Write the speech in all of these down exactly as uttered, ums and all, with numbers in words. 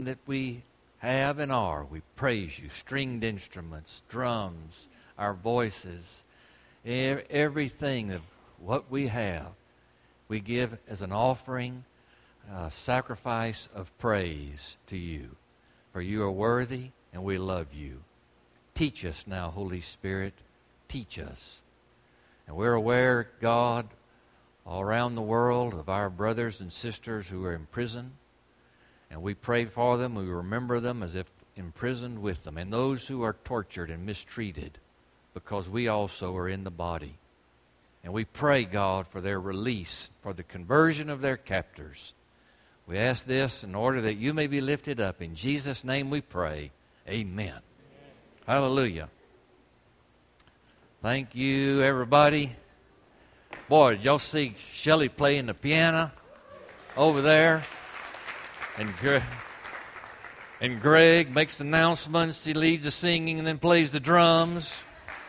that we have and are. We praise you. Stringed instruments, drums, our voices, everything of what we have, we give as an offering, a sacrifice of praise to you. For you are worthy and we love you. Teach us now, Holy Spirit. Teach us. And we're aware, God, all around the world of our brothers and sisters who are in prison. And we pray for them. We remember them as if imprisoned with them. And those who are tortured and mistreated, because we also are in the body. And we pray, God, for their release, for the conversion of their captors. We ask this in order that you may be lifted up. In Jesus' name we pray. Amen. Amen. Hallelujah. Thank you, everybody. Boy, did y'all see Shelley playing the piano over there? And Greg, and Greg makes the announcements. He leads the singing and then plays the drums.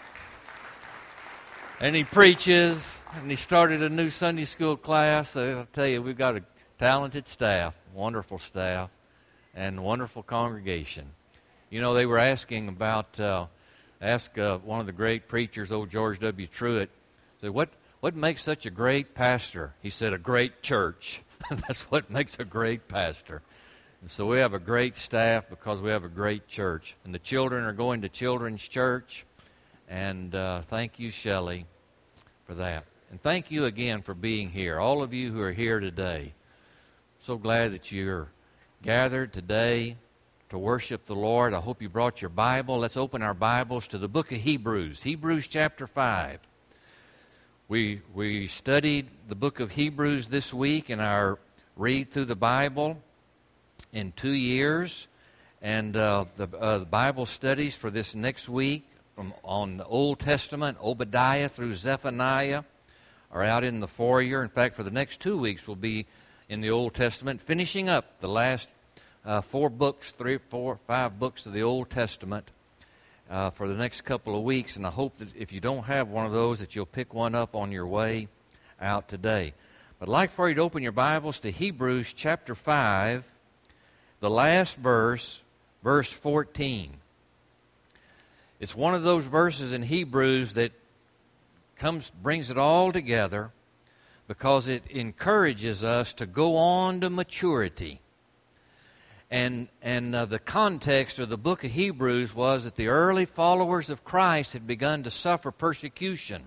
And he preaches. And he started a new Sunday school class. I'll tell you, we've got a talented staff, wonderful staff, and wonderful congregation. You know, they were asking about, uh, ask uh, one of the great preachers, old George W. Truett, said, what, what makes such a great pastor? He said, a great church. That's what makes a great pastor. And so we have a great staff because we have a great church. And the children are going to children's church. And uh, thank you, Shelley, for that. And thank you again for being here, all of you who are here today. So glad that you're gathered today to worship the Lord. I hope you brought your Bible. Let's open our Bibles to the book of Hebrews, Hebrews chapter five. We we studied the book of Hebrews this week in our read through the Bible in two years. And uh, the, uh, the Bible studies for this next week from on the Old Testament, Obadiah through Zephaniah, are out in the foyer. In fact, for the next two weeks we'll be in the Old Testament, finishing up the last uh, four books, three, four, five books of the Old Testament uh, for the next couple of weeks. And I hope that if you don't have one of those, that you'll pick one up on your way out today. But I'd like for you to open your Bibles to Hebrews chapter five, the last verse, verse fourteen. It's one of those verses in Hebrews that comes, brings it all together, because it encourages us to go on to maturity. And, and uh, the context of the book of Hebrews was that the early followers of Christ had begun to suffer persecution.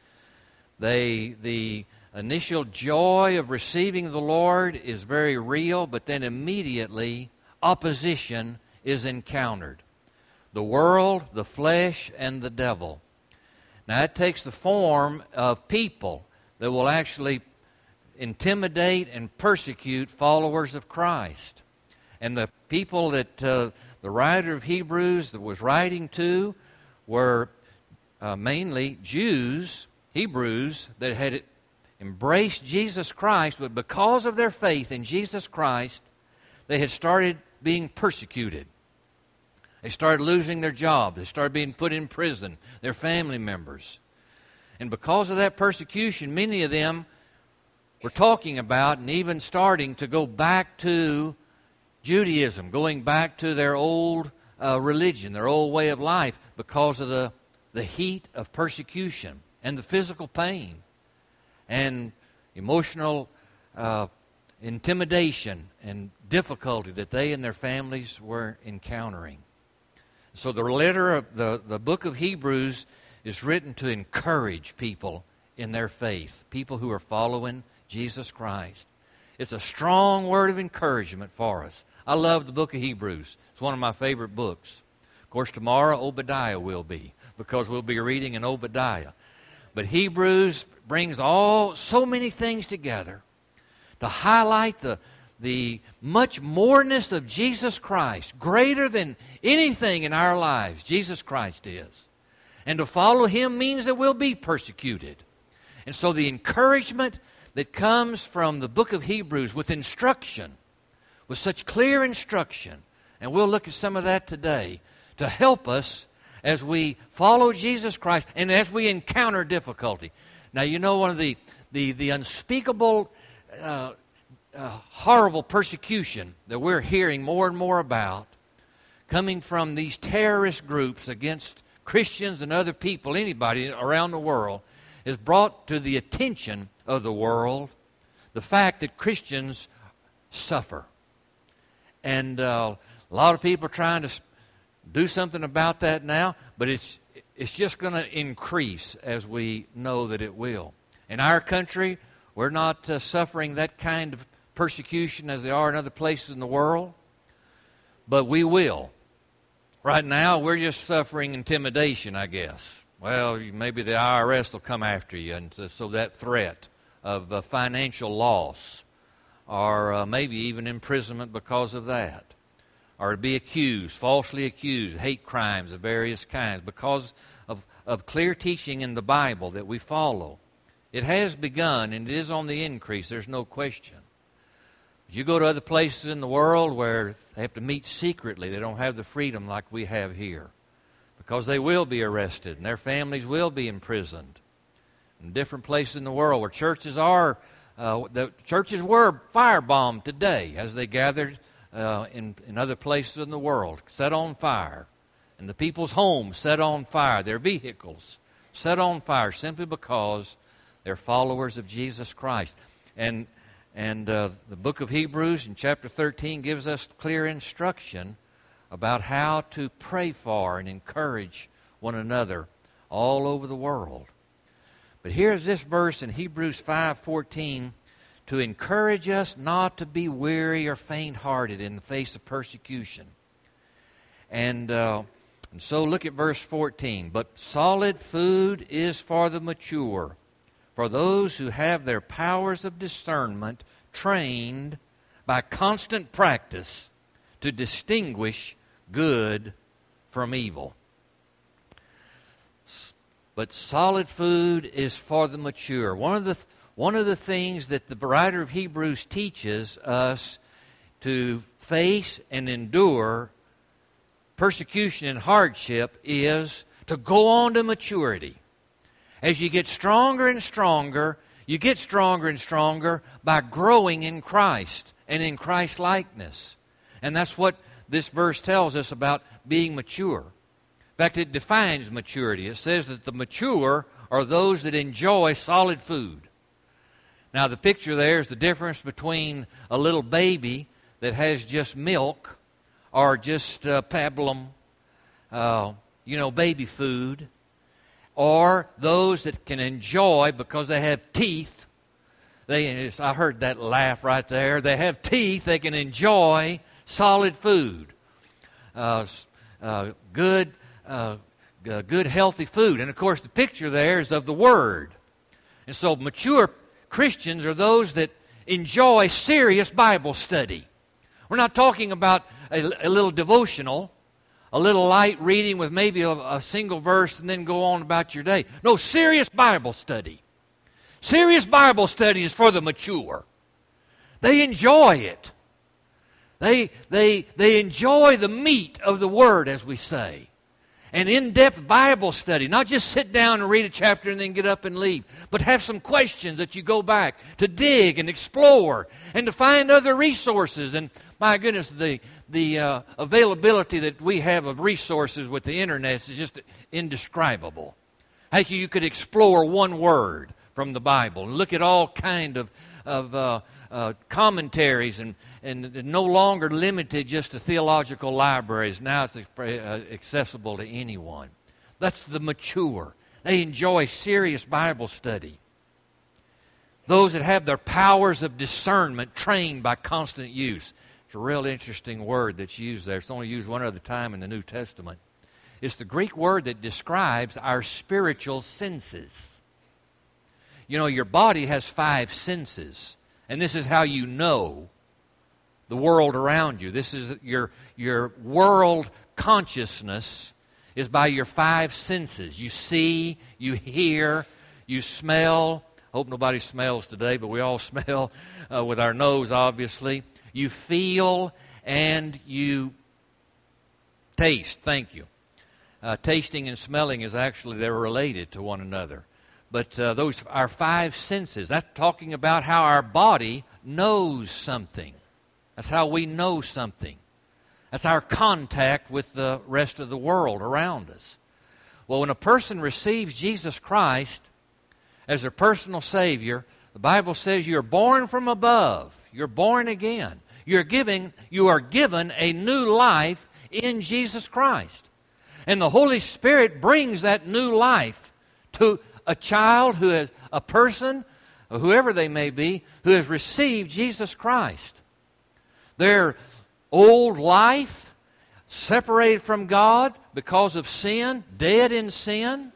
They, the initial joy of receiving the Lord is very real, but then immediately opposition is encountered. The world, the flesh, and the devil. Now it takes the form of people that will actually intimidate and persecute followers of Christ. And the people that uh, the writer of Hebrews that was writing to were uh, mainly Jews, Hebrews, that had embraced Jesus Christ, but because of their faith in Jesus Christ, they had started being persecuted. They started losing their jobs. They started being put in prison, their family members. And because of that persecution, many of them were talking about and even starting to go back to Judaism, going back to their old uh, religion, their old way of life, because of the, the heat of persecution and the physical pain and emotional uh, intimidation and difficulty that they and their families were encountering. So the letter of the, the book of Hebrews is written to encourage people in their faith, people who are following Jesus Christ. It's a strong word of encouragement for us. I love the book of Hebrews. It's one of my favorite books. Of course, tomorrow Obadiah will be, because we'll be reading in Obadiah. But Hebrews brings all so many things together to highlight the the much moreness of Jesus Christ, greater than anything in our lives, Jesus Christ is. And to follow Him means that we'll be persecuted. And so the encouragement that comes from the book of Hebrews with instruction, with such clear instruction, and we'll look at some of that today, to help us as we follow Jesus Christ and as we encounter difficulty. Now, you know, one of the, the, the unspeakable uh, uh, horrible persecution that we're hearing more and more about coming from these terrorist groups against Christians and other people, anybody around the world, has brought to the attention of the world the fact that Christians suffer. And uh, a lot of people are trying to do something about that now, but it's it's just going to increase as we know that it will. In our country, we're not uh, suffering that kind of persecution as they are in other places in the world, but we will. Right now, we're just suffering intimidation, I guess. Well, maybe the I R S will come after you, and so that threat of uh, financial loss, or uh, maybe even imprisonment because of that, or to be accused, falsely accused, hate crimes of various kinds, because of, of clear teaching in the Bible that we follow. It has begun, and it is on the increase, there's no question. But you go to other places in the world where they have to meet secretly, they don't have the freedom like we have here, because they will be arrested, and their families will be imprisoned. In different places in the world where churches are, uh, the churches were firebombed today as they gathered uh, in, in other places in the world, set on fire. And the people's homes set on fire, their vehicles set on fire simply because they're followers of Jesus Christ. And, and uh, the book of Hebrews in chapter thirteen gives us clear instruction about how to pray for and encourage one another all over the world. But here's this verse in Hebrews five fourteen to encourage us not to be weary or faint-hearted in the face of persecution. And, uh, and so look at verse fourteen. But solid food is for the mature, for those who have their powers of discernment trained by constant practice to distinguish good from evil. But solid food is for the mature. One of the one of the things that the writer of Hebrews teaches us to face and endure persecution and hardship is to go on to maturity. As you get stronger and stronger, you get stronger and stronger by growing in Christ and in Christ's likeness. And that's what this verse tells us about being mature. In fact, it defines maturity. It says that the mature are those that enjoy solid food. Now, the picture there is the difference between a little baby that has just milk or just uh, pablum, uh, you know, baby food, or those that can enjoy because they have teeth. They, I heard that laugh right there. They have teeth. They can enjoy solid food, uh, uh, good, uh, good, healthy food. And of course, the picture there is of the Word. And so, mature Christians are those that enjoy serious Bible study. We're not talking about a, a little devotional, a little light reading with maybe a, a single verse and then go on about your day. No, serious Bible study. Serious Bible study is for the mature. They enjoy it. They, they, they enjoy the meat of the Word, as we say. An in-depth Bible study. Not just sit down and read a chapter and then get up and leave, but have some questions that you go back to dig and explore and to find other resources. And my goodness, the, the uh, availability that we have of resources with the internet is just indescribable. How you could explore one word from the Bible and look at all kind of, of uh, uh, commentaries and, and no longer limited just to theological libraries. Now it's uh, accessible to anyone. That's the mature. They enjoy serious Bible study. Those that have their powers of discernment trained by constant use. It's a real interesting word that's used there. It's only used one other time in the New Testament. It's the Greek word that describes our spiritual senses. You know, your body has five senses, and this is how you know the world around you. This is your, your world consciousness is by your five senses. You see, you hear, you smell. I hope nobody smells today, but we all smell uh, with our nose, obviously. You feel and you taste. Thank you. Uh, tasting and smelling is actually, they're related to one another. But uh, those are five senses. That's talking about how our body knows something. That's how we know something. That's our contact with the rest of the world around us. Well, when a person receives Jesus Christ as their personal Savior, the Bible says you're born from above. You're born again. You're giving, you are given a new life in Jesus Christ. And the Holy Spirit brings that new life to a child who is a person, whoever they may be, who has received Jesus Christ. Their old life, separated from God because of sin, dead in sin,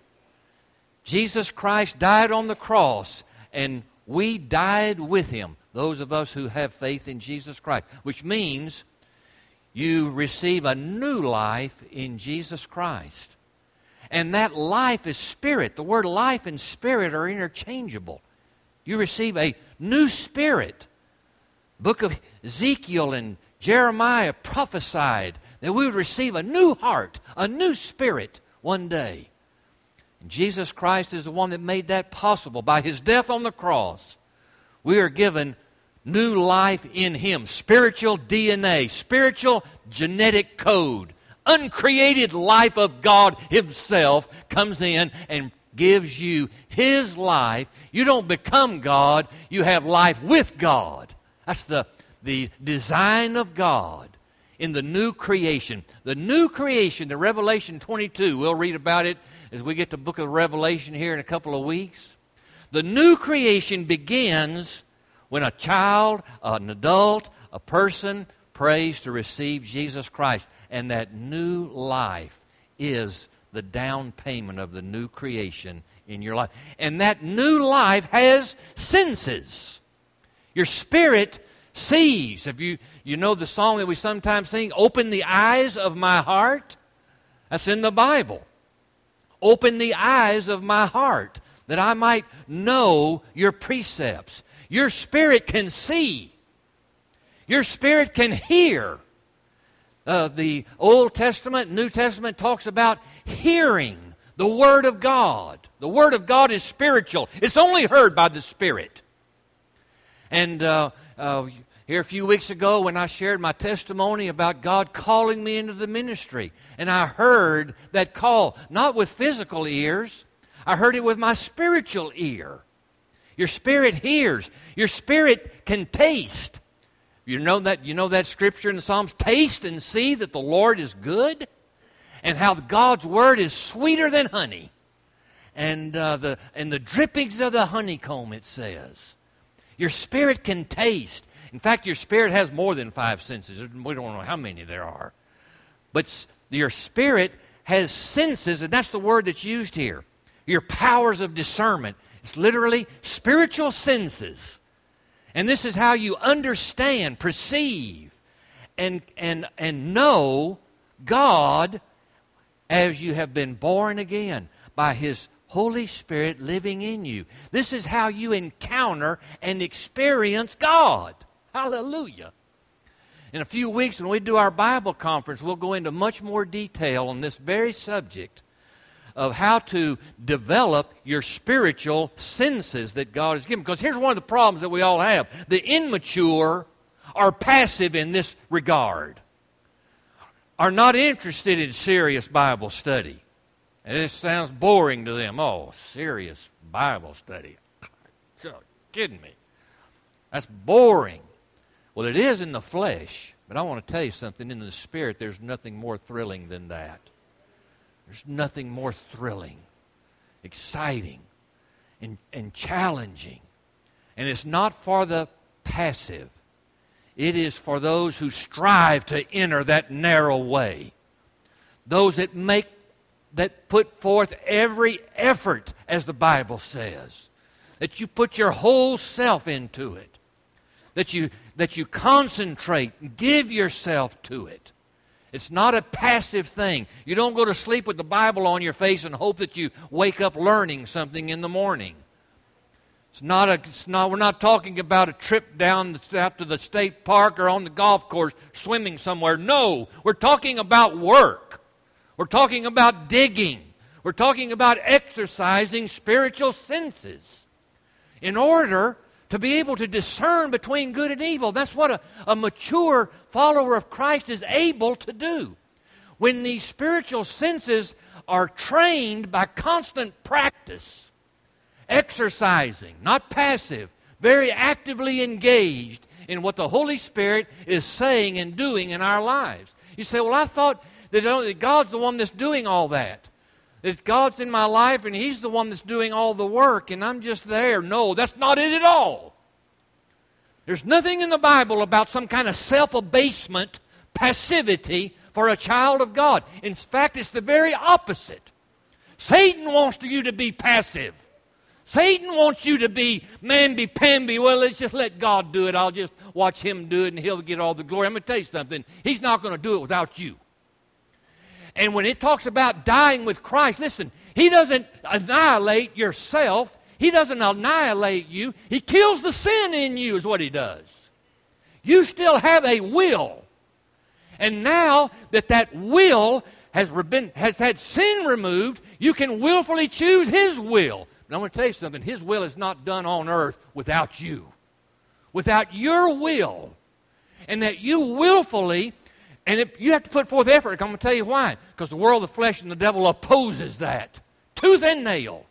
Jesus Christ died on the cross, and we died with Him, those of us who have faith in Jesus Christ, which means you receive a new life in Jesus Christ. And that life is spirit. The word life and spirit are interchangeable. You receive a new spirit. Book of Ezekiel and Jeremiah prophesied that we would receive a new heart, a new spirit one day. And Jesus Christ is the one that made that possible. By His death on the cross, we are given new life in Him. Spiritual D N A, spiritual genetic code. Uncreated life of God Himself comes in and gives you His life. You don't become God, you have life with God. That's the, the design of God in the new creation. The new creation, the Revelation twenty-two, we'll read about it as we get to the book of Revelation here in a couple of weeks. The new creation begins when a child, an adult, a person prays to receive Jesus Christ. And that new life is the down payment of the new creation in your life. And that new life has senses. Your spirit sees. If you, you know the song that we sometimes sing, "Open the eyes of my heart"? That's in the Bible. Open the eyes of my heart that I might know your precepts. Your spirit can see. Your spirit can hear. Uh, the Old Testament, New Testament talks about hearing the Word of God. The Word of God is spiritual. It's only heard by the Spirit. And uh, uh, here a few weeks ago when I shared my testimony about God calling me into the ministry, and I heard that call, not with physical ears, I heard it with my spiritual ear. Your spirit hears. Your spirit can taste. You know that, you know that scripture in the Psalms, taste and see that the Lord is good, and how God's Word is sweeter than honey. And, uh, the, and the drippings of the honeycomb, it says. Your spirit can taste. In fact, your spirit has more than five senses. We don't know how many there are. But your spirit has senses, and that's the word that's used here. Your powers of discernment. It's literally spiritual senses. And this is how you understand, perceive, and, and, and know God as you have been born again by His Holy Spirit living in you. This is how you encounter and experience God. Hallelujah. In a few weeks when we do our Bible conference, we'll go into much more detail on this very subject of how to develop your spiritual senses that God has given. Because here's one of the problems that we all have. The immature are passive in this regard, are not interested in serious Bible study. And it sounds boring to them. Oh, serious Bible study. You're kidding me. That's boring. Well, it is in the flesh, but I want to tell you something. In the spirit, there's nothing more thrilling than that. There's nothing more thrilling, exciting, and, and challenging. And it's not for the passive. It is for those who strive to enter that narrow way. Those that make, that put forth every effort, as the Bible says. That you put your whole self into it. That you, that you concentrate and give yourself to it. It's not a passive thing. You don't go to sleep with the Bible on your face and hope that you wake up learning something in the morning. It's not a, it's not, we're not talking about a trip down out to the state park or on the golf course swimming somewhere. No, we're talking about work. We're talking about digging. We're talking about exercising spiritual senses in order to be able to discern between good and evil. That's what a, a mature follower of Christ is able to do. When these spiritual senses are trained by constant practice, exercising, not passive, very actively engaged in what the Holy Spirit is saying and doing in our lives. You say, well, I thought that God's the one that's doing all that. That God's in my life and He's the one that's doing all the work and I'm just there. No, that's not it at all. There's nothing in the Bible about some kind of self-abasement, passivity for a child of God. In fact, it's the very opposite. Satan wants you to be passive. Satan wants you to be mamby-pamby. Well, let's just let God do it. I'll just watch Him do it and He'll get all the glory. I'm going to tell you something. He's not going to do it without you. And when it talks about dying with Christ, listen, He doesn't annihilate yourself. He doesn't annihilate you. He kills the sin in you is what He does. You still have a will. And now that that will has, been, has had sin removed, you can willfully choose His will. But I'm going to tell you something. His will is not done on earth without you. Without your will. And that you willfully... And it, you have to put forth effort. I'm going to tell you why. Because the world, the flesh, and the devil opposes that. Tooth and nail.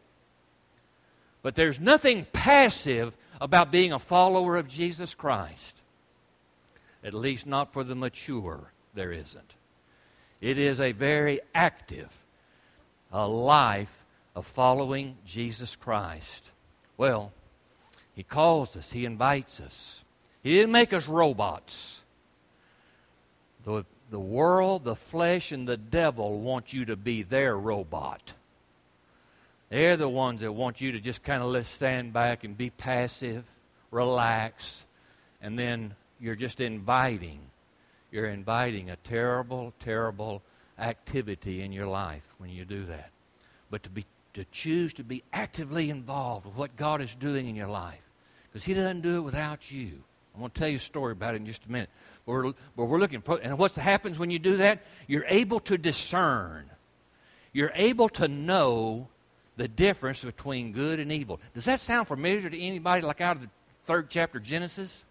But there's nothing passive about being a follower of Jesus Christ. At least not for the mature, there isn't. It is a very active a life of following Jesus Christ. Well, He calls us. He invites us. He didn't make us robots. The, the world, the flesh, and the devil want you to be their robot. They're the ones that want you to just kind of let stand back and be passive, relax, and then you're just inviting. You're inviting a terrible, terrible activity in your life when you do that. But to be to choose to be actively involved with what God is doing in your life, because He doesn't do it without you. I'm going to tell you a story about it in just a minute. But we're, but we're looking for, and what happens when you do that? You're able to discern. You're able to know the difference between good and evil. Does that sound familiar to anybody, like out of the third chapter of Genesis?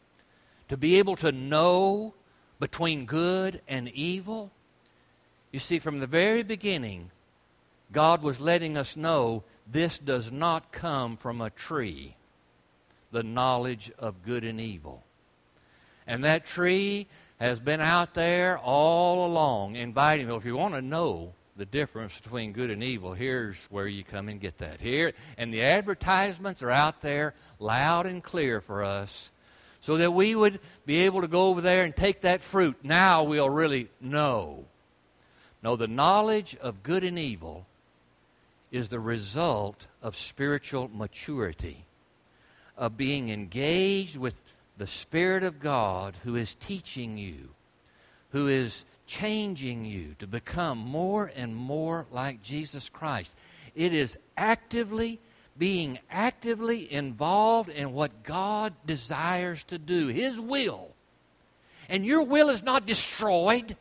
To be able to know between good and evil? You see, from the very beginning, God was letting us know this does not come from a tree, the knowledge of good and evil. And that tree has been out there all along inviting you. If you want to know the difference between good and evil, here's where you come and get that. Here, and the advertisements are out there loud and clear for us so that we would be able to go over there and take that fruit. Now we'll really know. No, the knowledge of good and evil is the result of spiritual maturity, of being engaged with the Spirit of God who is teaching you, who is changing you to become more and more like Jesus Christ. It is actively, being actively involved in what God desires to do, His will. And your will is not destroyed.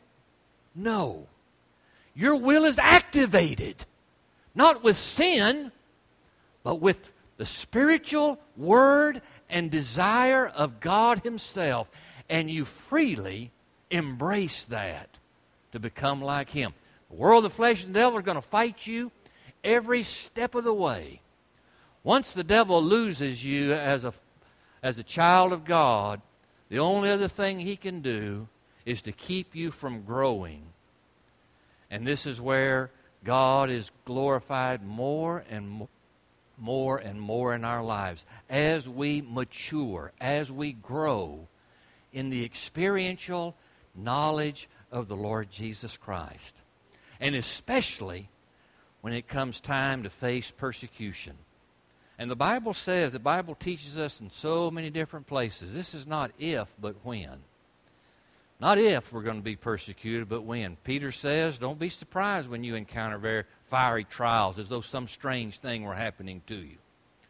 No. Your will is activated. Not with sin, but with the spiritual word and desire of God Himself. And you freely embrace that to become like Him. The world, the flesh, and the devil are going to fight you every step of the way. Once the devil loses you as a, as a child of God, the only other thing he can do is to keep you from growing. And this is where God is glorified more and more. more and more in our lives as we mature, as we grow in the experiential knowledge of the Lord Jesus Christ. And especially when it comes time to face persecution. And the Bible says, the Bible teaches us in so many different places, this is not if, but when. Not if we're going to be persecuted, but when. Peter says, don't be surprised when you encounter very fiery trials as though some strange thing were happening to you.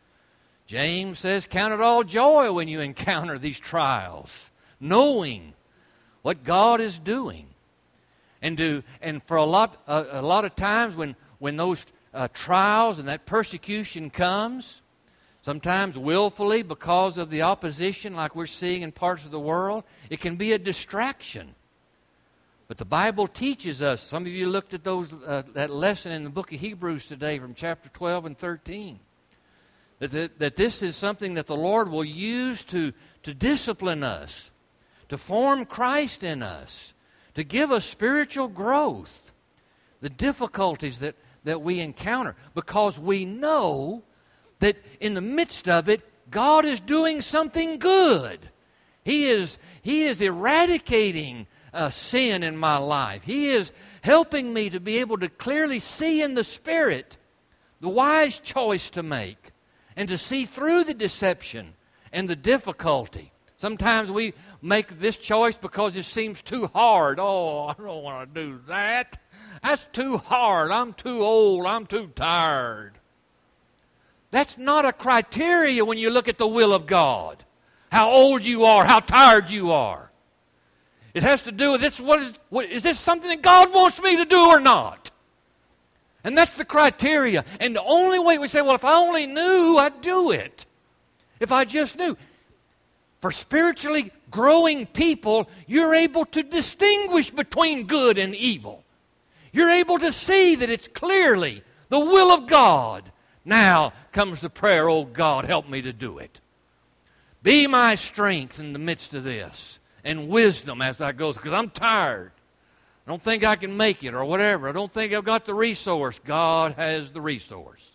James says, count it all joy when you encounter these trials, knowing what God is doing. And do and for a lot uh, a lot of times when, when those uh, trials and that persecution comes, Sometimes willfully because of the opposition like we're seeing in parts of the world. It can be a distraction. But the Bible teaches us, some of you looked at those uh, that lesson in the book of Hebrews today from chapter twelve and thirteen, that, that, that this is something that the Lord will use to, to discipline us, to form Christ in us, to give us spiritual growth, the difficulties that, that we encounter, because we know that in the midst of it, God is doing something good. He is, he is eradicating uh, sin in my life. He is helping me to be able to clearly see in the Spirit the wise choice to make and to see through the deception and the difficulty. Sometimes we make this choice because it seems too hard. Oh, I don't want to do that. That's too hard. I'm too old. I'm too tired. That's not a criteria when you look at the will of God. How old you are, how tired you are. It has to do with this. What is, what, is this something that God wants me to do or not? And that's the criteria. And the only way we say, well, if I only knew, I'd do it. If I just knew. For spiritually growing people, you're able to distinguish between good and evil. You're able to see that it's clearly the will of God. Now comes the prayer, oh God, help me to do it. Be my strength in the midst of this, and wisdom as I go, because I'm tired. I don't think I can make it or whatever. I don't think I've got the resource. God has the resource.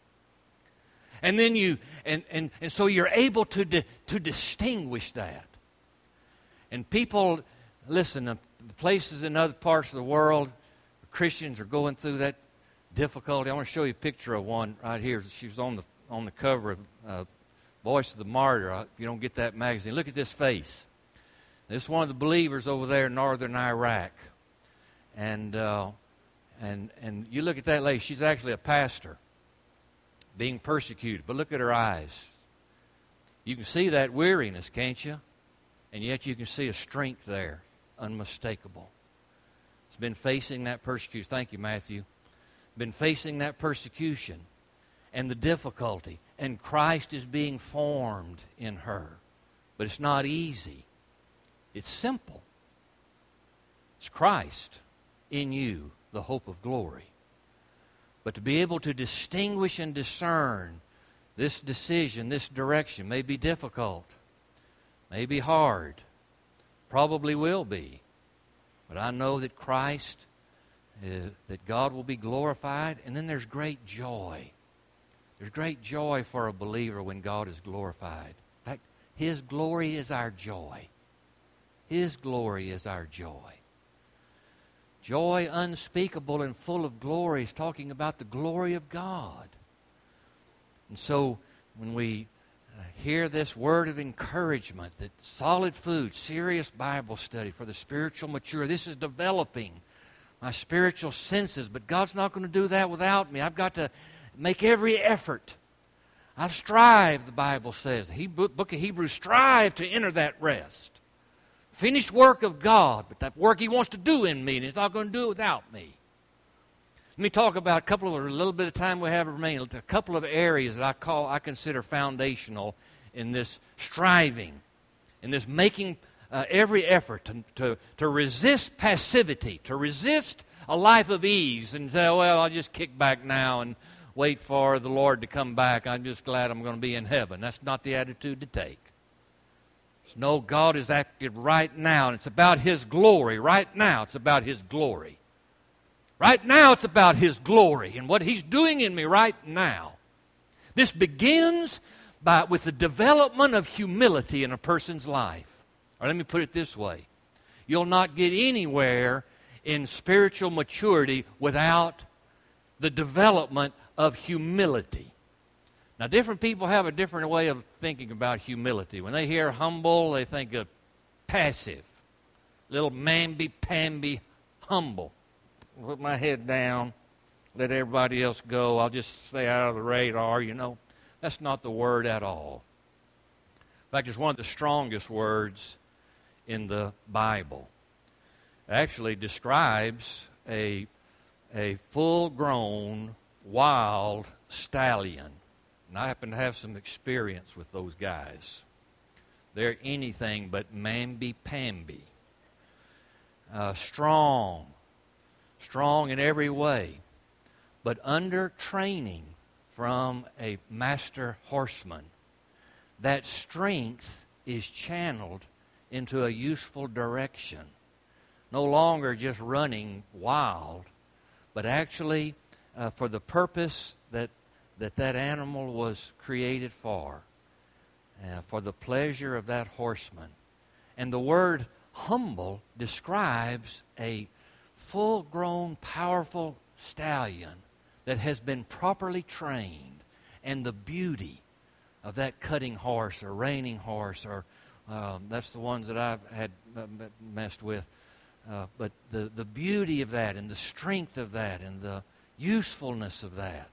And then you, and, and, and so you're able to, di, to distinguish that. And people, listen, the places in other parts of the world, Christians are going through that difficulty. I want to show you a picture of one right here. She was on the on the cover of uh, Voice of the Martyr. If you don't get that magazine, look at this face. This is one of the believers over there in northern Iraq, and uh, and and you look at that lady. She's actually a pastor, being persecuted. But look at her eyes. You can see that weariness, can't you? And yet you can see a strength there, unmistakable. It's been facing that persecution. Thank you, Matthew. Been facing that persecution and the difficulty, and Christ is being formed in her. But it's not easy. It's simple. It's Christ in you, the hope of glory. But to be able to distinguish and discern this decision, this direction, may be difficult, may be hard, probably will be. But I know that Christ Uh, that God will be glorified, and then there's great joy. There's great joy for a believer when God is glorified. In fact, His glory is our joy. His glory is our joy. Joy unspeakable and full of glory is talking about the glory of God. And so when we uh, hear this word of encouragement, that solid food, serious Bible study for the spiritual mature, this is developing my spiritual senses, but God's not going to do that without me. I've got to make every effort. I strive, the Bible says. The book of Hebrews, strive to enter that rest. Finished work of God, but that work He wants to do in me, and He's not going to do it without me. Let me talk about a couple of, a little bit of time we have remaining, a couple of areas that I call, I consider foundational in this striving, in this making Uh, every effort to, to, to resist passivity, to resist a life of ease and say, well, I'll just kick back now and wait for the Lord to come back. I'm just glad I'm going to be in heaven. That's not the attitude to take. It's, no, God is active right now, and it's about His glory. Right now, it's about His glory. Right now, it's about His glory and what He's doing in me right now. This begins by, with the development of humility in a person's life. Or let me put it this way. You'll not get anywhere in spiritual maturity without the development of humility. Now, different people have a different way of thinking about humility. When they hear humble, they think of passive. Little mamby-pamby humble. Put my head down, let everybody else go. I'll just stay out of the radar, you know. That's not the word at all. In fact, it's one of the strongest words in the Bible. It actually describes a, a full-grown wild stallion. And I happen to have some experience with those guys. They're anything but mamby-pamby. Uh, strong. Strong in every way. But under training from a master horseman, that strength is channeled into a useful direction. No longer just running wild, but actually uh, for the purpose that, that that animal was created for, uh, for the pleasure of that horseman. And the word humble describes a full-grown, powerful stallion that has been properly trained, and the beauty of that cutting horse or reining horse, or um, that's the ones that I've had messed with. Uh, but the, the beauty of that and the strength of that and the usefulness of that.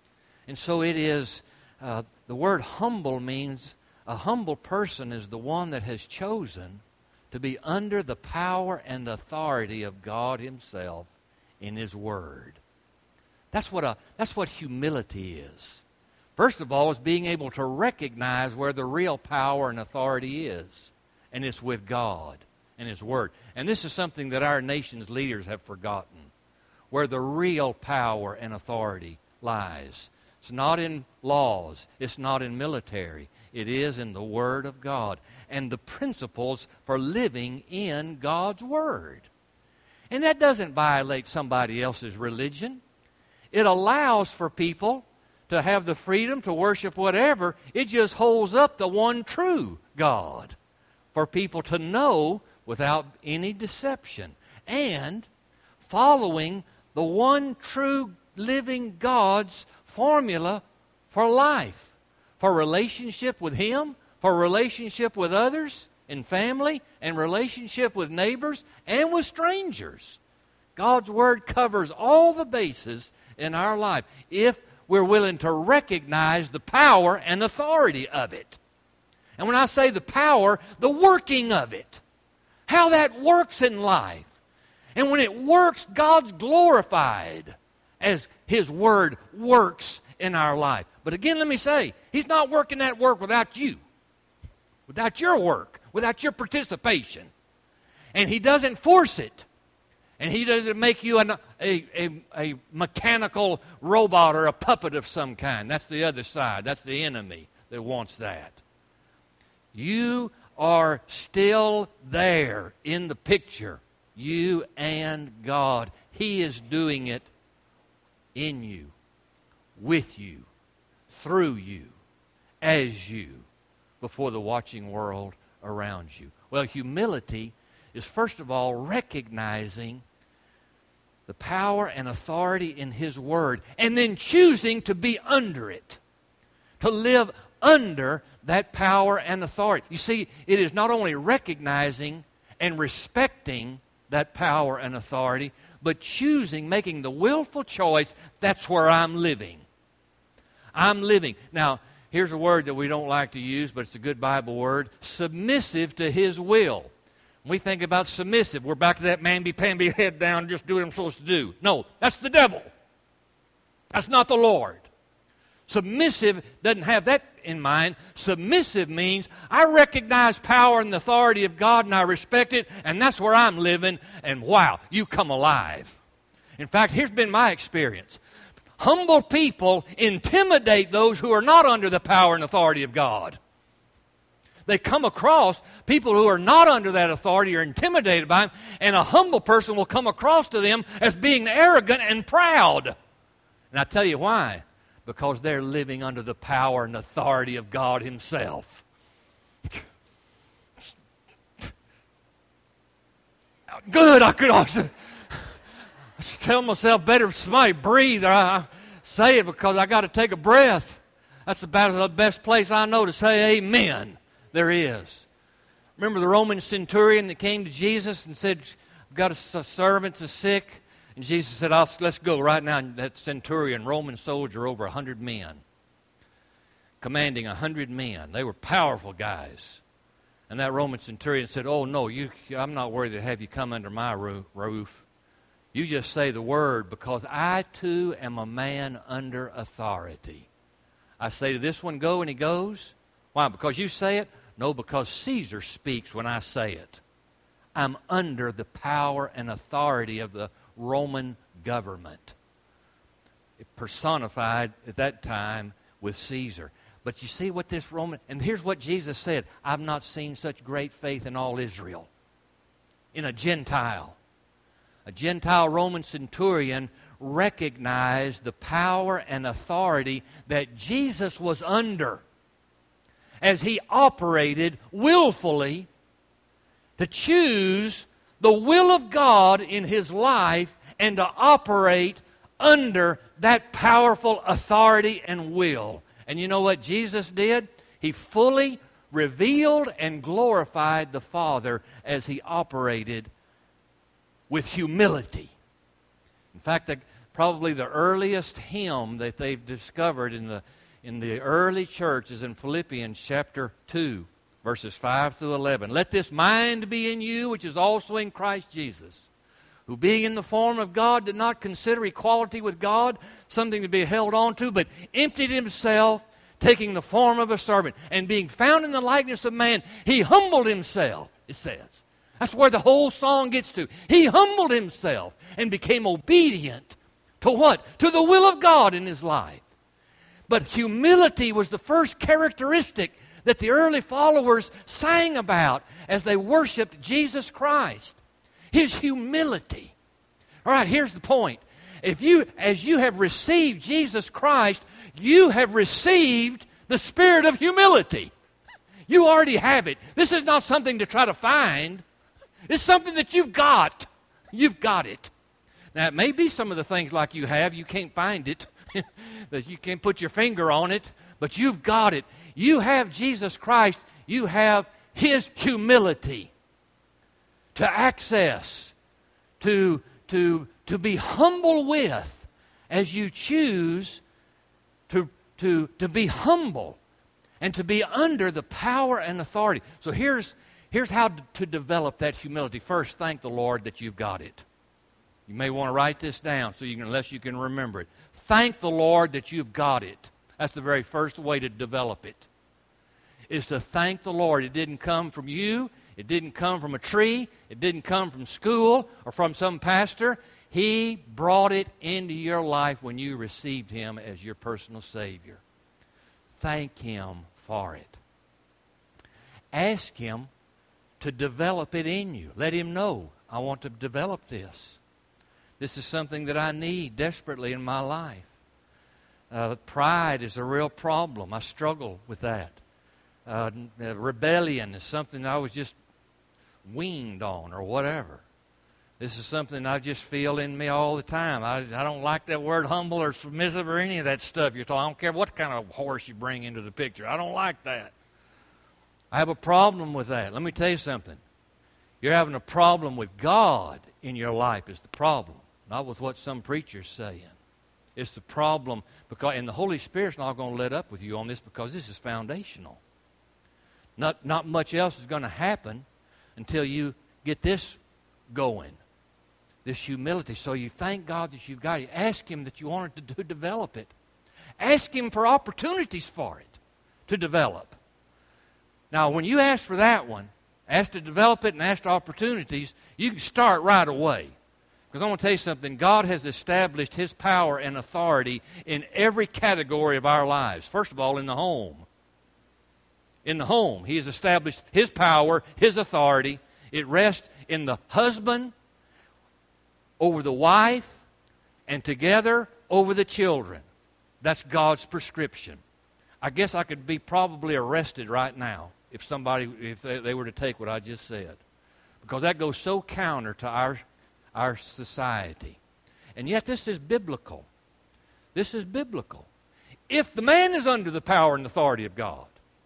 And so it is, uh, the word humble means a humble person is the one that has chosen to be under the power and authority of God Himself in His Word. That's what, a, that's what humility is. First of all, is being able to recognize where the real power and authority is. And it's with God and His Word. And this is something that our nation's leaders have forgotten, where the real power and authority lies. It's not in laws. It's not in military. It is in the Word of God and the principles for living in God's Word. And that doesn't violate somebody else's religion. It allows for people to have the freedom to worship whatever. It just holds up the one true God for people to know without any deception. And following the one true living God's formula for life, for relationship with Him, for relationship with others in family, and relationship with neighbors and with strangers. God's Word covers all the bases in our life if we're willing to recognize the power and authority of it. And when I say the power, the working of it. How that works in life. And when it works, God's glorified as His Word works in our life. But again, let me say, He's not working that work without you. Without your work. Without your participation. And He doesn't force it. And He doesn't make you an, a, a, a mechanical robot or a puppet of some kind. That's the other side. That's the enemy that wants that. You are still there in the picture. You and God. He is doing it in you, with you, through you, as you, before the watching world around you. Well, humility is first of all recognizing the power and authority in His Word, and then choosing to be under it, to live under that power and authority. You see, it is not only recognizing and respecting that power and authority, but choosing, making the willful choice, that's where I'm living. I'm living. Now, here's a word that we don't like to use, but it's a good Bible word, submissive to His will. When we think about submissive, we're back to that mamby-pamby, head down, just do what I'm supposed to do. No, that's the devil. That's not the Lord. Submissive doesn't have that in mind. Submissive means I recognize power and the authority of God and I respect it, and that's where I'm living, and wow, you come alive. In fact, here's been my experience. Humble people intimidate those who are not under the power and authority of God. They come across people who are not under that authority or intimidated by them, and a humble person will come across to them as being arrogant and proud. And I tell you why. Because they're living under the power and authority of God Himself. Good, I could also tell myself better if somebody breathe, or I say it because I got to take a breath. That's about the best place I know to say amen there is. Remember the Roman centurion that came to Jesus and said, I've got a servant that's sick. And Jesus said, I'll, let's go right now. And that centurion, Roman soldier, over a hundred men, commanding a hundred men. They were powerful guys. And that Roman centurion said, oh, no, you, I'm not worthy to have you come under my roof. You just say the word, because I, too, am a man under authority. I say to this one, go, and he goes. Why? Because you say it? No, because Caesar speaks when I say it. I'm under the power and authority of the Roman government. It personified at that time with Caesar. But you see what this Roman, and here's what Jesus said, I've not seen such great faith in all Israel. In a Gentile. A Gentile Roman centurion recognized the power and authority that Jesus was under as he operated willfully to choose the will of God in his life and to operate under that powerful authority and will. And you know what Jesus did? He fully revealed and glorified the Father as he operated with humility. In fact, the, probably the earliest hymn that they've discovered in the in the early church is in Philippians chapter two, verses five through eleven. Let this mind be in you, which is also in Christ Jesus, who being in the form of God did not consider equality with God something to be held on to, but emptied himself, taking the form of a servant, and being found in the likeness of man, he humbled himself, it says. That's where the whole song gets to. He humbled himself and became obedient to what? To the will of God in his life. But humility was the first characteristic that the early followers sang about as they worshiped Jesus Christ. His humility. All right, here's the point. If you, as you have received Jesus Christ, you have received the spirit of humility. You already have it. This is not something to try to find. It's something that you've got. You've got it. Now, it may be some of the things like you have, you can't find it, that you can't put your finger on it, but you've got it. You have Jesus Christ. You have his humility to access, to, to, to be humble with as you choose to, to, to be humble and to be under the power and authority. So here's, here's how to develop that humility. First, thank the Lord that you've got it. You may want to write this down so you can, unless you can remember it. Thank the Lord that you've got it. That's the very first way to develop it, is to thank the Lord. It didn't come from you. It didn't come from a tree. It didn't come from school or from some pastor. He brought it into your life when you received him as your personal Savior. Thank him for it. Ask him to develop it in you. Let him know, I want to develop this. This is something that I need desperately in my life. Uh, pride is a real problem. I struggle with that. Uh, rebellion is something I was just weaned on or whatever. This is something I just feel in me all the time. I, I don't like that word humble or submissive or any of that stuff you're talking. I don't care what kind of horse you bring into the picture. I don't like that. I have a problem with that. Let me tell you something. You're having a problem with God in your life is the problem, not with what some preacher's saying. It's the problem, because, and the Holy Spirit's not going to let up with you on this because this is foundational. Not, not much else is going to happen until you get this going, this humility. So you thank God that you've got it. Ask him that you want to, to develop it. Ask him for opportunities for it to develop. Now, when you ask for that one, ask to develop it and ask for opportunities, you can start right away. Because I want to tell you something. God has established his power and authority in every category of our lives. First of all, in the home. In the home, he has established his power, his authority. It rests in the husband over the wife and together over the children. That's God's prescription. I guess I could be probably arrested right now if somebody, if they, they were to take what I just said. Because that goes so counter to our, our society. And yet this is biblical. This is biblical. If the man is under the power and authority of God.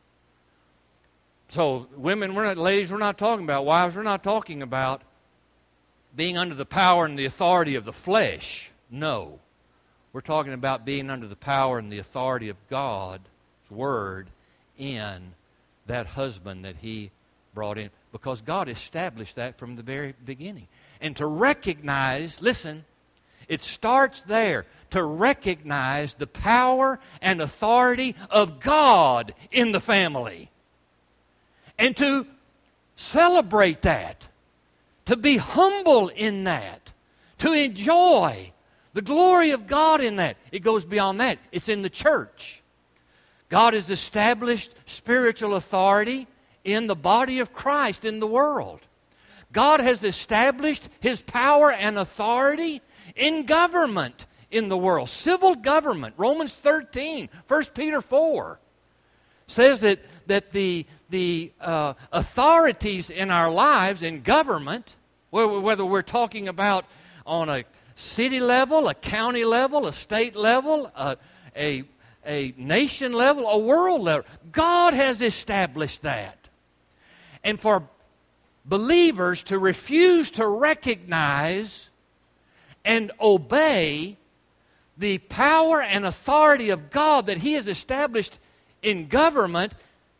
So women, we're not, ladies, we're not talking about, wives, we're not talking about being under the power and the authority of the flesh. No. We're talking about being under the power and the authority of God's Word in that husband that he brought in. Because God established that from the very beginning. And to recognize, listen, It starts there, to recognize the power and authority of God in the family. And to celebrate that, to be humble in that, to enjoy the glory of God in that. It goes beyond that. It's in the church. God has established spiritual authority in the body of Christ in the world. God has established His power and authority in government in the world. Civil government. Romans thirteen, First Peter four says that, that the, the uh, authorities in our lives in government, whether we're talking about on a city level, a county level, a state level, a, a, a nation level, a world level, God has established that. And for believers to refuse to recognize and obey the power and authority of God that He has established in government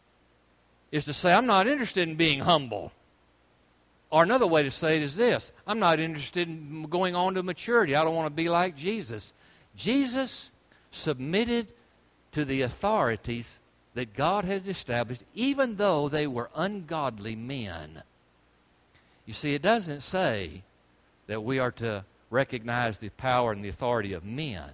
is to say, I'm not interested in being humble. Or another way to say it is this: I'm not interested in going on to maturity. I don't want to be like Jesus. Jesus submitted to the authorities that God had established, even though they were ungodly men. You see, it doesn't say that we are to recognize the power and the authority of men.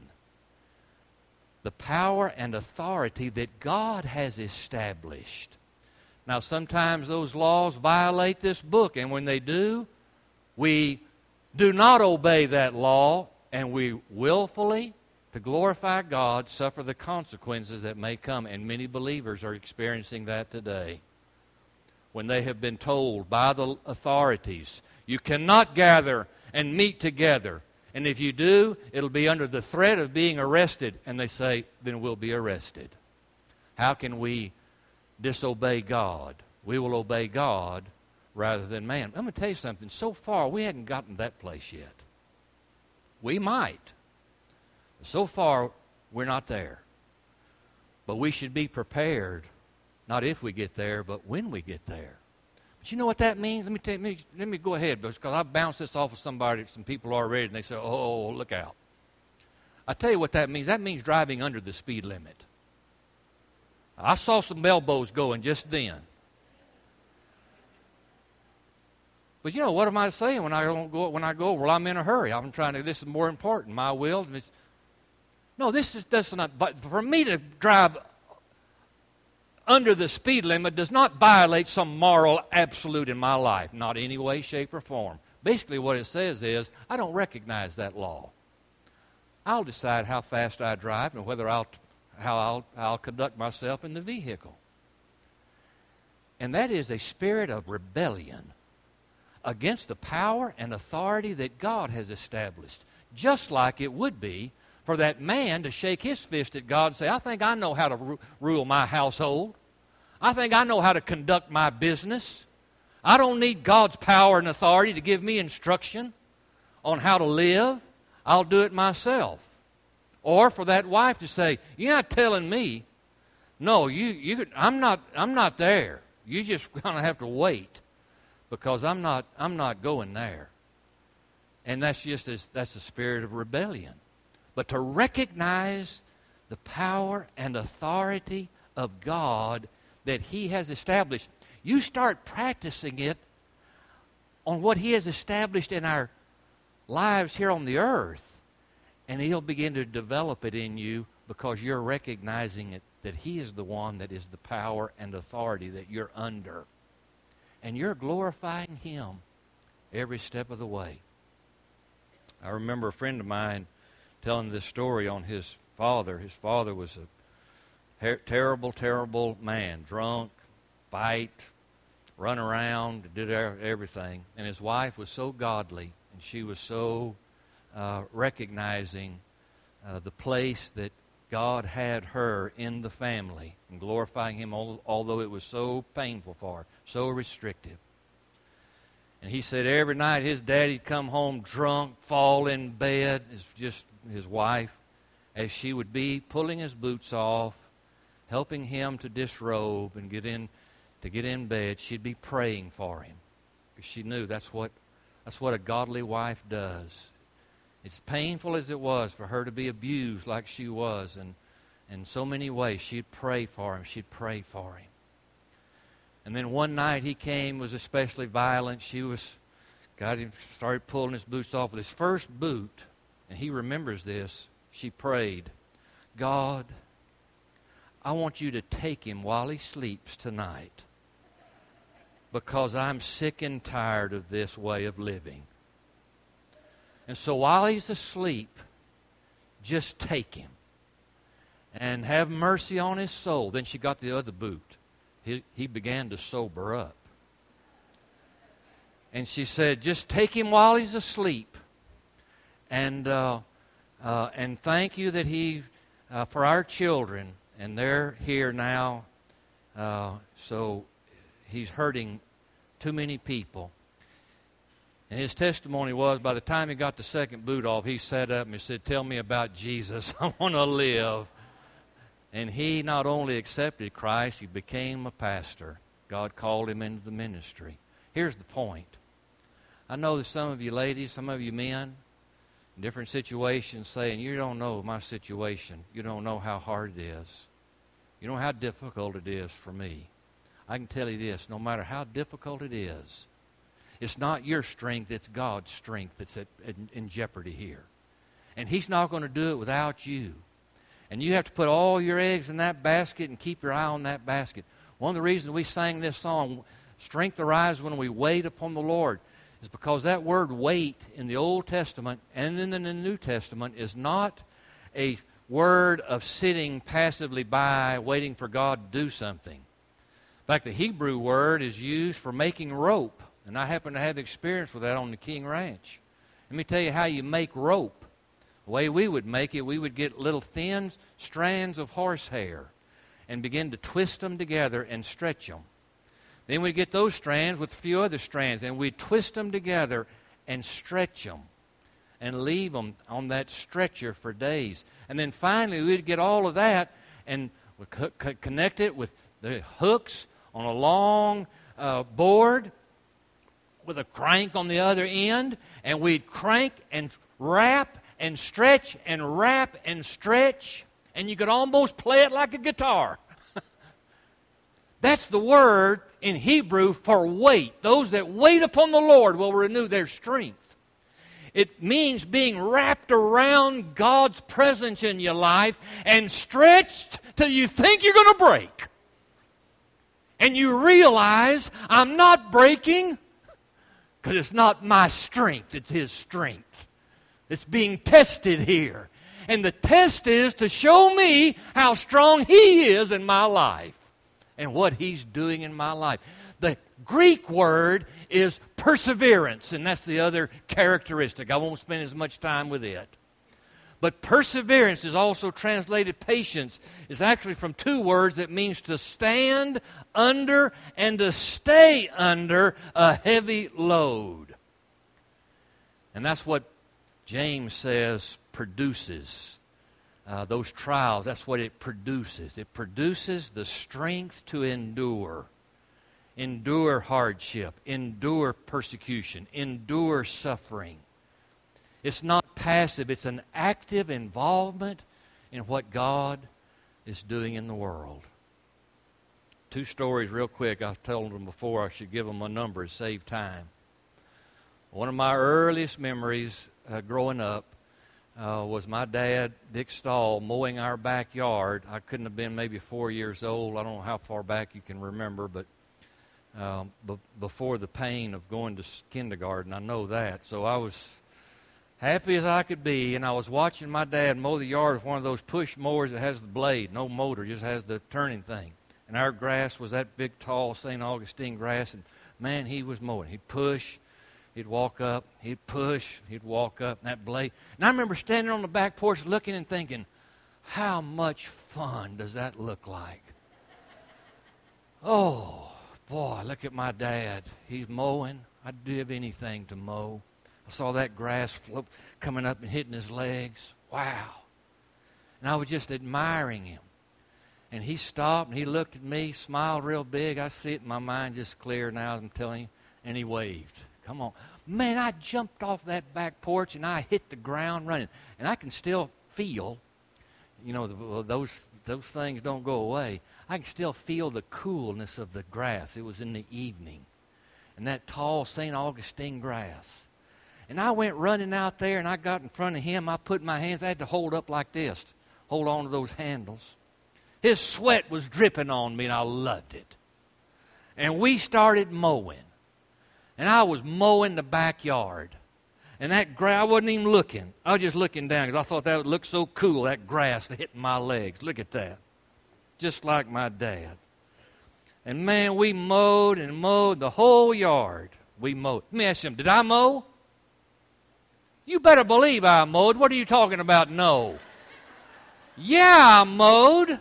The power and authority that God has established. Now, sometimes those laws violate this book, and when they do, we do not obey that law, and we willfully, to glorify God, suffer the consequences that may come, and many believers are experiencing that today. When they have been told by the authorities, you cannot gather and meet together, and if you do, it'll be under the threat of being arrested, and they say, then we'll be arrested. How can we disobey God? We will obey God rather than man. I'm going to tell you something. So far, we hadn't gotten to that place yet. We might. So far, we're not there. But we should be prepared, not if we get there, but when we get there. But you know what that means? Let me, tell you, let me, let me go ahead, because I bounced this off of somebody, some people already, and they say, oh, look out. I tell you what that means. That means driving under the speed limit. I saw some elbows going just then. But you know, what am I saying when I don't go when I go? Well, I'm in a hurry. I'm trying to. This is more important. My will. No, this is does not. But for me to drive under the speed limit does not violate some moral absolute in my life, not any way, shape, or form. Basically, what it says is I don't recognize that law. I'll decide how fast I drive and whether I'll. how I'll, I'll conduct myself in the vehicle. And that is a spirit of rebellion against the power and authority that God has established. Just like it would be for that man to shake his fist at God and say, I think I know how to ru- rule my household. I think I know how to conduct my business. I don't need God's power and authority to give me instruction on how to live. I'll do it myself. Or for that wife to say, you're not telling me, no, you, you, I'm not, I'm not there. You just gonna have to wait, because I'm not, I'm not going there. And that's just as, that's the spirit of rebellion. But to recognize the power and authority of God that He has established, you start practicing it on what He has established in our lives here on the earth. And He'll begin to develop it in you because you're recognizing it, that He is the one that is the power and authority that you're under. And you're glorifying Him every step of the way. I remember a friend of mine telling this story on his father. His father was a ter- terrible, terrible man. Drunk, fight, run around, did everything. And his wife was so godly, and she was so Uh, recognizing uh, the place that God had her in the family and glorifying Him, al- although it was so painful for her, so restrictive. And he said every night his daddy'd come home drunk, fall in bed, it's just his wife, as she would be pulling his boots off, helping him to disrobe and get in to get in bed, she'd be praying for him, because she knew that's what that's what a godly wife does. As painful as it was for her to be abused like she was, and in so many ways, she'd pray for him. She'd pray for him. And then one night he came, was especially violent. She was, got him, started pulling his boots off. With his first boot, and he remembers this, she prayed, God, I want you to take him while he sleeps tonight, because I'm sick and tired of this way of living. And so while he's asleep, just take him and have mercy on his soul. Then she got the other boot. He, he began to sober up. And she said, just take him while he's asleep. And uh, uh, and thank you that he, uh, for our children, and they're here now, uh, so he's hurting too many people. And his testimony was, by the time he got the second boot off, he sat up and he said, tell me about Jesus. I want to live. And he not only accepted Christ, he became a pastor. God called him into the ministry. Here's the point. I know that some of you ladies, some of you men, in different situations saying, you don't know my situation. You don't know how hard it is. You know how difficult it is for me. I can tell you this, no matter how difficult it is, it's not your strength, it's God's strength that's at, in, in jeopardy here. And he's not going to do it without you. And you have to put all your eggs in that basket and keep your eye on that basket. One of the reasons we sang this song, Strength Arises When We Wait Upon the Lord, is because that word wait in the Old Testament and then in the New Testament is not a word of sitting passively by waiting for God to do something. In fact, the Hebrew word is used for making rope. And I happen to have experience with that on the King Ranch. Let me tell you how you make rope. The way we would make it, we would get little thin strands of horsehair and begin to twist them together and stretch them. Then we'd get those strands with a few other strands, and we'd twist them together and stretch them and leave them on that stretcher for days. And then finally we'd get all of that and we'd co- co- connect it with the hooks on a long uh, board with a crank on the other end, and we'd crank and wrap and stretch and wrap and stretch, and you could almost play it like a guitar. That's the word in Hebrew for wait. Those that wait upon the Lord will renew their strength. It means being wrapped around God's presence in your life and stretched till you think you're going to break. And you realize, I'm not breaking because it's not my strength, it's His strength. It's being tested here. And the test is to show me how strong He is in my life and what He's doing in my life. The Greek word is perseverance, and that's the other characteristic. I won't spend as much time with it. But perseverance is also translated patience. It's actually from two words that means to stand under and to stay under a heavy load. And that's what James says produces uh, those trials. That's what it produces. It produces the strength to endure. Endure hardship. Endure persecution. Endure suffering. It's not passive. It's an active involvement in what God is doing in the world. Two stories real quick. I've told them before. I should give them a number to save time. One of my earliest memories uh, growing up uh, was my dad, Dick Stahl, mowing our backyard. I couldn't have been maybe four years old. I don't know how far back you can remember, but um, b- before the pain of going to kindergarten, I know that. So I was happy as I could be, and I was watching my dad mow the yard with one of those push mowers that has the blade, no motor, just has the turning thing. And our grass was that big, tall Saint Augustine grass, and man, he was mowing. He'd push. He'd walk up, he'd push, he'd walk up, and that blade. And I remember standing on the back porch looking and thinking, how much fun does that look like? Oh, boy, look at my dad. He's mowing. I'd give anything to mow. I saw that grass float, coming up and hitting his legs. Wow. And I was just admiring him. And he stopped, and he looked at me, smiled real big. I see it in my mind just clear now, I'm telling you, and he waved. come on. Man, I jumped off that back porch and I hit the ground running. And I can still feel, you know, the, those, those things don't go away. I can still feel the coolness of the grass. It was in the evening. And that tall Saint Augustine grass. And I went running out there and I got in front of him. I put my hands, I had to hold up like this, hold on to those handles. His sweat was dripping on me and I loved it. And we started mowing. And I was mowing the backyard. And that grass, I wasn't even looking. I was just looking down because I thought that would look so cool, that grass hitting my legs. Look at that. Just like my dad. And man, we mowed and mowed the whole yard. We mowed. Let me ask him, did I mow? You better believe I mowed. What are you talking about? No. Yeah, I mowed.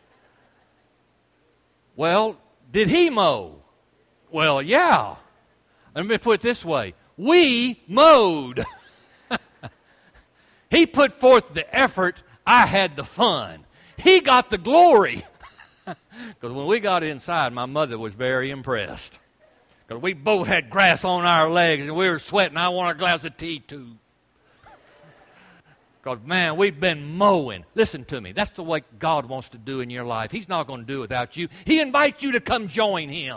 Well, did he mow? Well, yeah. Let me put it this way. We mowed. He put forth the effort. I had the fun. He got the glory. Because when we got inside, my mother was very impressed. Because we both had grass on our legs and we were sweating. I want a glass of tea too. Because, man, we've been mowing. Listen to me. That's the way God wants to do in your life. He's not going to do it without you. He invites you to come join Him.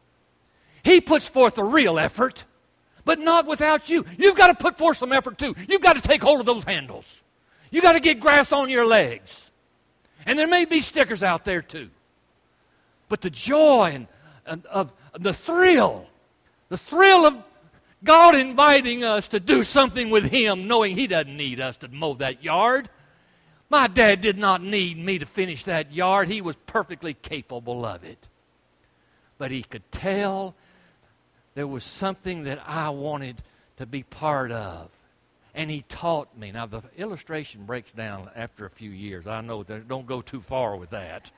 He puts forth a real effort, but not without you. You've got to put forth some effort too. You've got to take hold of those handles. You've got to get grass on your legs. And there may be stickers out there too. But the joy and, and of the thrill, the thrill of God inviting us to do something with Him, knowing He doesn't need us to mow that yard. My dad did not need me to finish that yard. He was perfectly capable of it. But He could tell there was something that I wanted to be part of. And He taught me. Now, the illustration breaks down after a few years. I know that don't go too far with that.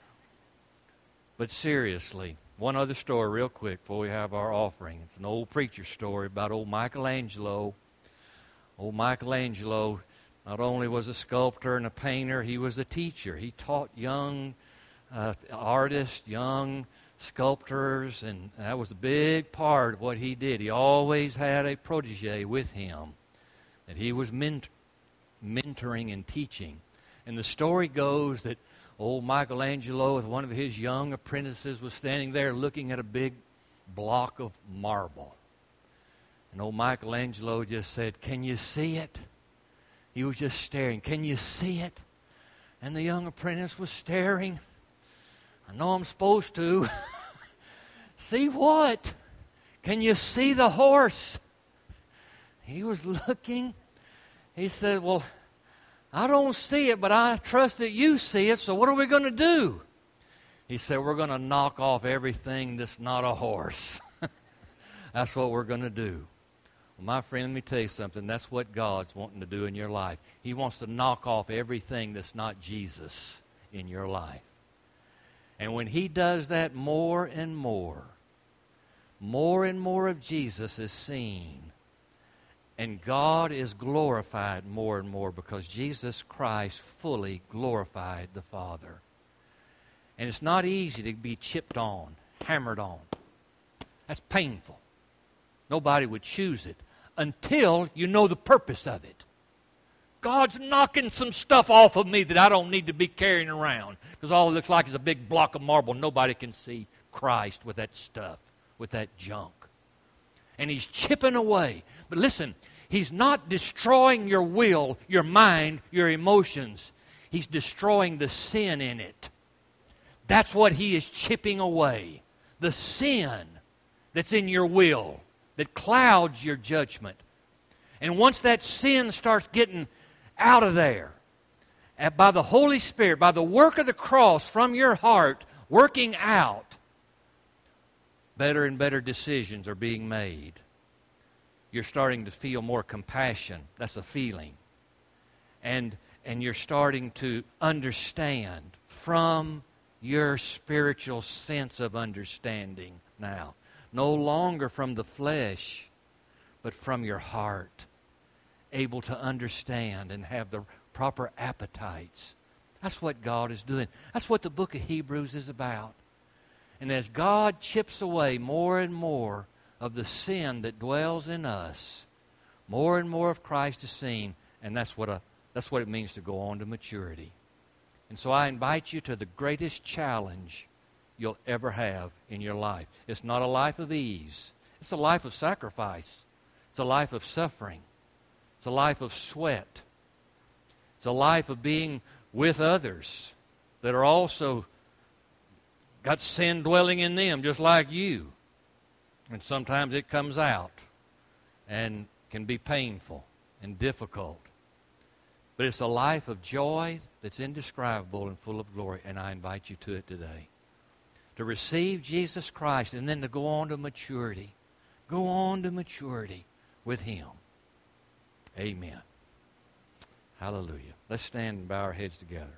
But seriously, one other story real quick before we have our offering. It's an old preacher story about old Michelangelo. Old Michelangelo not only was a sculptor and a painter, he was a teacher. He taught young uh, artists, young sculptors, and that was a big part of what he did. He always had a protege with him that he was ment- mentoring and teaching. And the story goes that old Michelangelo, with one of his young apprentices, was standing there looking at a big block of marble. And old Michelangelo just said, "Can you see it?" He was just staring. "Can you see it?" And the young apprentice was staring. "I know I'm supposed to." "See what?" "Can you see the horse?" He was looking. He said, "Well, I don't see it, but I trust that you see it, so what are we going to do?" He said, "We're going to knock off everything that's not a horse." That's what we're going to do. Well, my friend, let me tell you something. That's what God's wanting to do in your life. He wants to knock off everything that's not Jesus in your life. And when He does that more and more, more and more of Jesus is seen. And God is glorified more and more because Jesus Christ fully glorified the Father. And it's not easy to be chipped on, hammered on. That's painful. Nobody would choose it until you know the purpose of it. God's knocking some stuff off of me that I don't need to be carrying around because all it looks like is a big block of marble. Nobody can see Christ with that stuff, with that junk. And He's chipping away. But listen, He's not destroying your will, your mind, your emotions. He's destroying the sin in it. That's what He is chipping away. The sin that's in your will that clouds your judgment. And once that sin starts getting out of there, by the Holy Spirit, by the work of the cross from your heart, working out, better and better decisions are being made. You're starting to feel more compassion. That's a feeling. And, and you're starting to understand from your spiritual sense of understanding now. No longer from the flesh, but from your heart. Able to understand and have the proper appetites. That's what God is doing. That's what the book of Hebrews is about. And as God chips away more and more of the sin that dwells in us, more and more of Christ is seen, and that's what, a, that's what it means to go on to maturity. And so I invite you to the greatest challenge you'll ever have in your life. It's not a life of ease. It's a life of sacrifice. It's a life of suffering. It's a life of sweat. It's a life of being with others that are also got sin dwelling in them just like you. And sometimes it comes out and can be painful and difficult. But it's a life of joy that's indescribable and full of glory, and I invite you to it today. To receive Jesus Christ and then to go on to maturity. Go on to maturity with Him. Amen. Hallelujah. Let's stand and bow our heads together.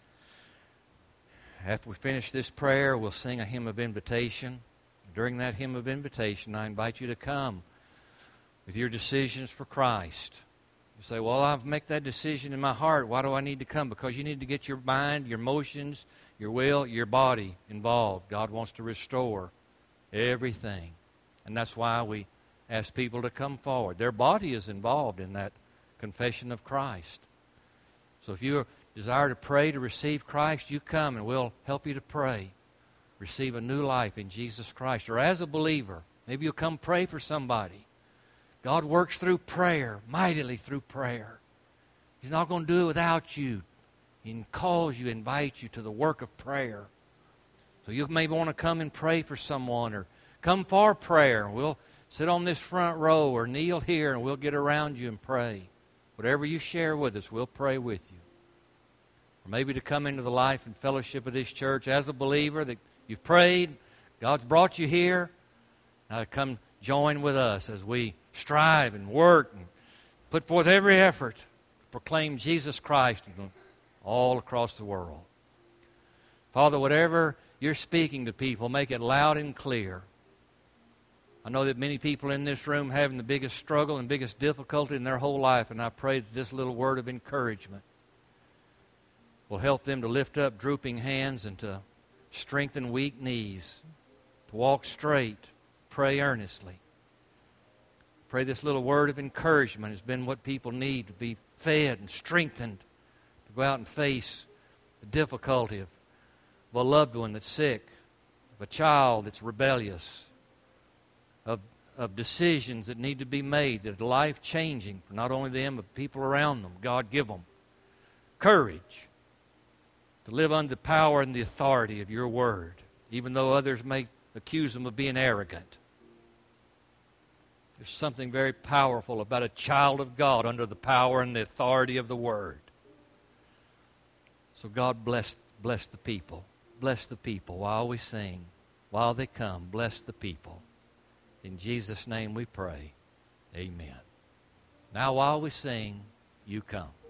After we finish this prayer, we'll sing a hymn of invitation. During that hymn of invitation, I invite you to come with your decisions for Christ. You say, well, I've made that decision in my heart. Why do I need to come? Because you need to get your mind, your emotions, your will, your body involved. God wants to restore everything. And that's why we ask people to come forward. Their body is involved in that confession of Christ. So if you desire to pray to receive Christ, you come and we'll help you to pray. Receive a new life in Jesus Christ. Or as a believer, maybe you'll come pray for somebody. God works through prayer, mightily through prayer. He's not going to do it without you. He calls you, invites you to the work of prayer. So you maybe want to come and pray for someone, or come for prayer. We'll sit on this front row or kneel here and we'll get around you and pray. Whatever you share with us, we'll pray with you. Or maybe to come into the life and fellowship of this church as a believer that you've prayed, God's brought you here. Now come join with us as we strive and work and put forth every effort to proclaim Jesus Christ all across the world. Father, whatever you're speaking to people, make it loud and clear. I know that many people in this room having the biggest struggle and biggest difficulty in their whole life, and I pray that this little word of encouragement will help them to lift up drooping hands and to strengthen weak knees, to walk straight, pray earnestly. Pray this little word of encouragement has been what people need to be fed and strengthened to go out and face the difficulty of, of a loved one that's sick, of a child that's rebellious, of, of decisions that need to be made that are life-changing for not only them but people around them. God, give them courage to live under the power and the authority of your word, even though others may accuse them of being arrogant. There's something very powerful about a child of God under the power and the authority of the word. So God bless, bless the people. Bless the people while we sing, while they come. Bless the people. In Jesus' name we pray. Amen. Now while we sing, you come.